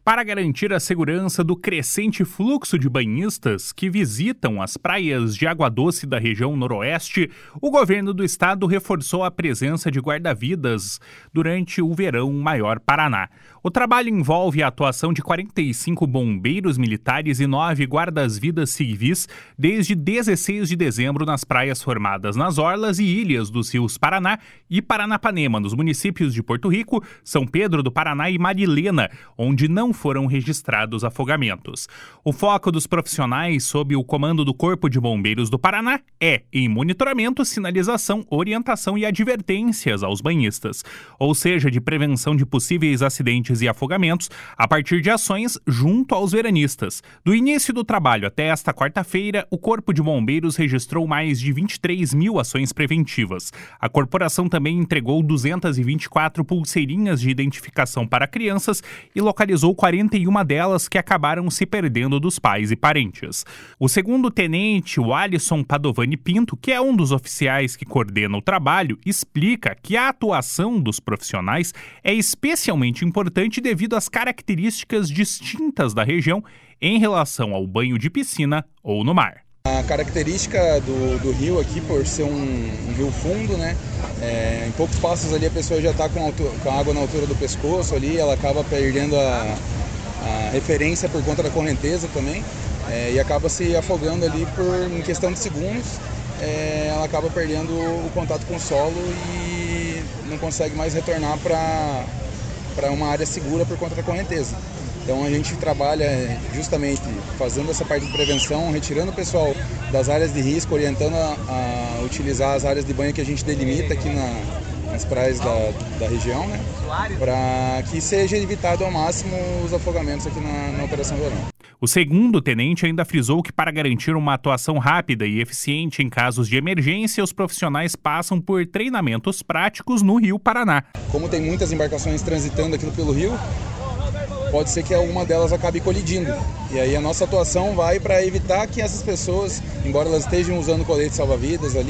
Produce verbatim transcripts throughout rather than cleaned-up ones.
Para garantir a segurança do crescente fluxo de banhistas que visitam as praias de água doce da região noroeste, o governo do estado reforçou a presença de guarda-vidas durante o verão Maior Paraná. O trabalho envolve a atuação de quarenta e cinco bombeiros militares e nove guardas-vidas civis desde dezesseis de dezembro nas praias formadas nas orlas e ilhas dos rios Paraná e Paranapanema, nos municípios de Porto Rico, São Pedro do Paraná e Marilena, onde não foram registrados afogamentos. O foco dos profissionais sob o comando do Corpo de Bombeiros do Paraná é em monitoramento, sinalização, orientação e advertências aos banhistas, ou seja, de prevenção de possíveis acidentes e afogamentos a partir de ações junto aos veranistas. Do início do trabalho até esta quarta-feira, o Corpo de Bombeiros registrou mais de vinte e três mil ações preventivas. A corporação também entregou duzentas e vinte e quatro pulseirinhas de identificação para crianças e localizou quarenta e uma delas que acabaram se perdendo dos pais e parentes. O segundo tenente, o Alisson Padovani Pinto, que é um dos oficiais que coordena o trabalho, explica que a atuação dos profissionais é especialmente importante devido às características distintas da região em relação ao banho de piscina ou no mar. A característica do, do rio aqui, por ser um, um rio fundo, né, é, em poucos passos ali a pessoa já está com, com a água na altura do pescoço ali, ela acaba perdendo a, a referência por conta da correnteza também, é, e acaba se afogando ali por, em questão de segundos, é, ela acaba perdendo o contato com o solo e não consegue mais retornar para para uma área segura por conta da correnteza. Então a gente trabalha justamente fazendo essa parte de prevenção, retirando o pessoal das áreas de risco, orientando a, a utilizar as áreas de banho que a gente delimita aqui na, nas praias da, da região, né, para que seja evitado ao máximo os afogamentos aqui na, na Operação Verão. O segundo tenente ainda frisou que para garantir uma atuação rápida e eficiente em casos de emergência, os profissionais passam por treinamentos práticos no Rio Paraná. Como tem muitas embarcações transitando aqui pelo rio, pode ser que alguma delas acabe colidindo. E aí a nossa atuação vai para evitar que essas pessoas, embora elas estejam usando colete salva-vidas ali,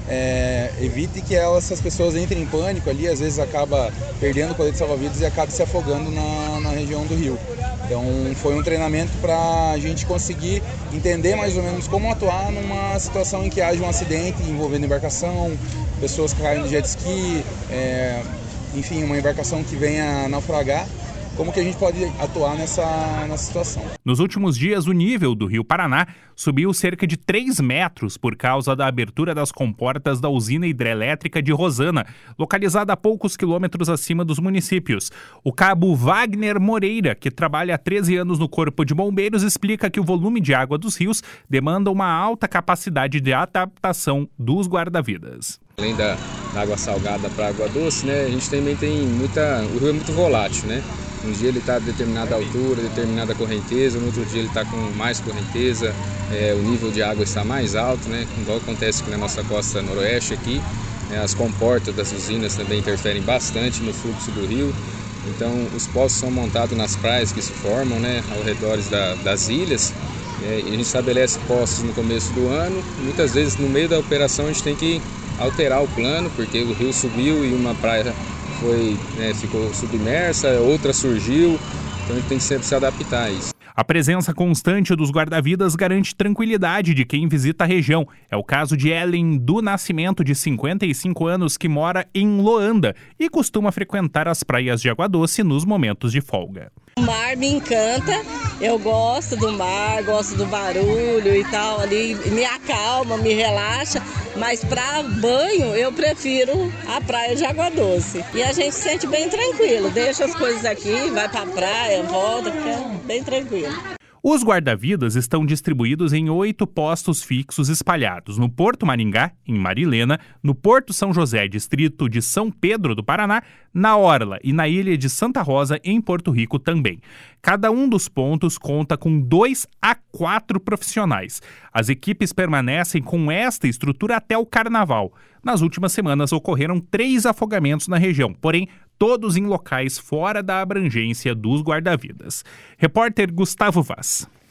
é, evite que elas, essas pessoas entrem em pânico ali, às vezes acaba perdendo o colete salva-vidas e acaba se afogando na, na região do rio. Então foi um treinamento para a gente conseguir entender mais ou menos como atuar numa situação em que haja um acidente envolvendo embarcação, pessoas que caem de jet ski, é, enfim, uma embarcação que venha naufragar. Como que a gente pode atuar nessa, nessa situação. Nos últimos dias, o nível do Rio Paraná subiu cerca de três metros por causa da abertura das comportas da usina hidrelétrica de Rosana, localizada a poucos quilômetros acima dos municípios. O cabo Wagner Moreira, que trabalha há treze anos no Corpo de Bombeiros, explica que o volume de água dos rios demanda uma alta capacidade de adaptação dos guarda-vidas. Além da, da água salgada para a água doce, né, a gente também tem muita... O rio é muito volátil, né? Um dia ele está a determinada altura, determinada correnteza, no outro dia ele está com mais correnteza, é, o nível de água está mais alto, né? Igual acontece aqui na nossa costa noroeste aqui, né? As comportas das usinas também interferem bastante no fluxo do rio. Então os poços são montados nas praias que se formam, né, ao redor da, das ilhas, é, e a gente estabelece poços no começo do ano. Muitas vezes no meio da operação a gente tem que alterar o plano, porque o rio subiu e uma praia foi, né, ficou submersa, outra surgiu, então a gente tem que sempre se adaptar a isso. A presença constante dos guarda-vidas garante tranquilidade de quem visita a região. É o caso de Ellen do Nascimento, de cinquenta e cinco anos, que mora em Loanda e costuma frequentar as praias de água doce nos momentos de folga. O mar me encanta, eu gosto do mar, gosto do barulho e tal, ali me acalma, me relaxa, mas para banho eu prefiro a praia de água doce. E a gente se sente bem tranquilo, deixa as coisas aqui, vai para a praia, volta, fica bem tranquilo. Os guarda-vidas estão distribuídos em oito postos fixos espalhados no Porto Maringá, em Marilena, no Porto São José, distrito de São Pedro do Paraná, na Orla e na ilha de Santa Rosa, em Porto Rico também. Cada um dos pontos conta com dois a quatro profissionais. As equipes permanecem com esta estrutura até o Carnaval. Nas últimas semanas ocorreram três afogamentos na região, porém todos em locais fora da abrangência dos guarda-vidas. Repórter Gustavo Vaz.